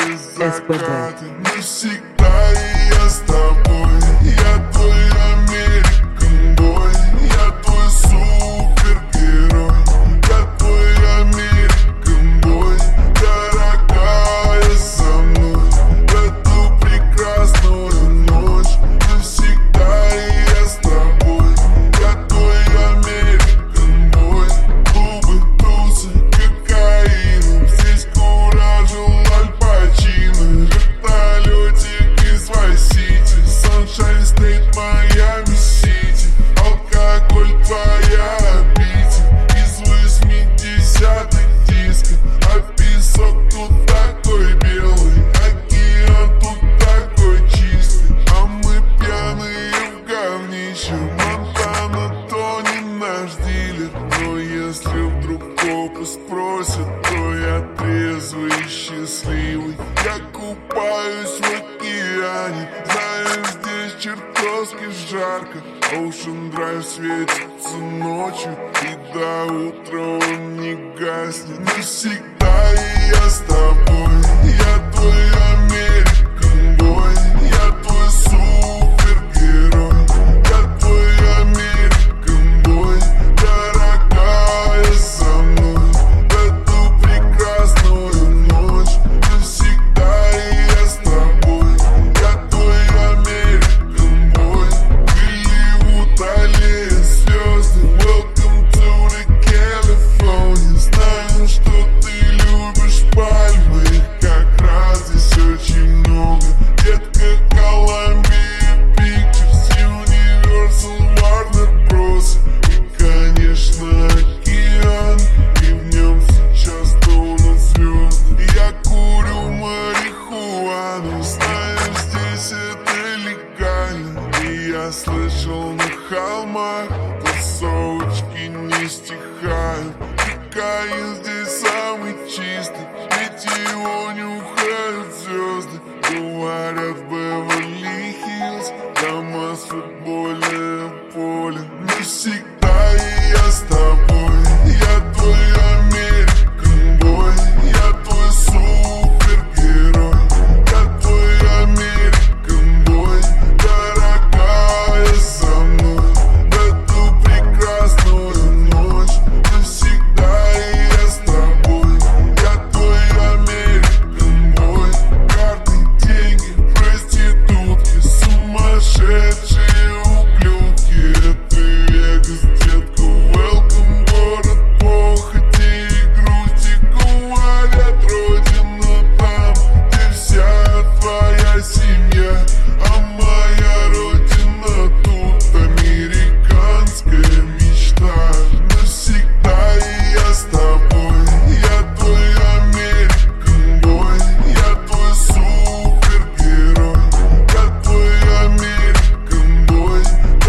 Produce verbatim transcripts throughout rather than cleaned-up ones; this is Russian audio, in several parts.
закаты. Навсегда и я с тобой. Я твой American boy. Я твой супергерой. Я твой American boy. Дорогая, со мной в эту прекрасную ночь. Навсегда и я с тобой. Я твой American boy. Клубы, тусы, кокаином. Здесь куражил Аль Пачино. Вертолетик из Вайс-Сити. Sunshine State, Майами Сити. Алкоголь твоя обитель. Из восьмидесятых дисков. А песок тут такой белый. Океан тут такой чистый. А мы пьяные в говнище. Монтана, Тони наш дилер. Но если вдруг копы спросят, то я трезвый и счастливый. Я купаюсь в океане. Знаешь, здесь чертовски жарко. Ocean Drive светится ночью, и до утра он не гаснет. Навсегда и я с тобой. Я твой American boy. Я твой супергерой. Я твой American boy. Дорогая, со мной в эту прекрасную ночь. Навсегда и я с тобой. Я твой American boy. Голливуд, аллея звезды. Welcome to the California. Знаю, что ты любишь пальмы. Их как раз здесь очень много. Детка, Columbia Pictures, Universal, Warner Bros. И, конечно, океан. И в нем сейчас тонут звезды. Я курю марихуану. Знаешь, здесь это легально. И я слышал, на холмах тусовочки не стихают. Кокаин здесь самый чистый, ведь его нюхают звезды. Говорят, в Беверли-Хиллз дома с футбольное поле. Навсегда и я с тобой. Я твой American boy. Я твой супергерой. Я твой American boy. Дорогая, со мной в эту прекрасную ночь. Навсегда и я с тобой. Я твой American boy. Карты, деньги, проститутки, сумасшедшие ублюдки. Это Вегас, детка, welcome, город похоти и грусти. Говорят, родина там, где вся твоя семья. А моя родина тут, американская мечта. Навсегда и я с тобой. Я твой American boy. Я твой супергерой. Я твой American boy.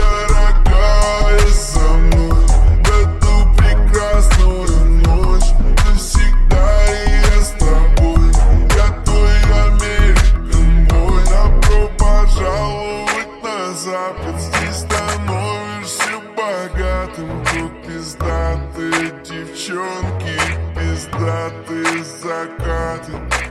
Дорогая, со мной в эту прекрасную ночь. Навсегда и я с тобой. Я твой American boy. Добро пожаловать на запад. Здесь становишься богатым. Тут пиздатые девчонки, пиздатые закаты.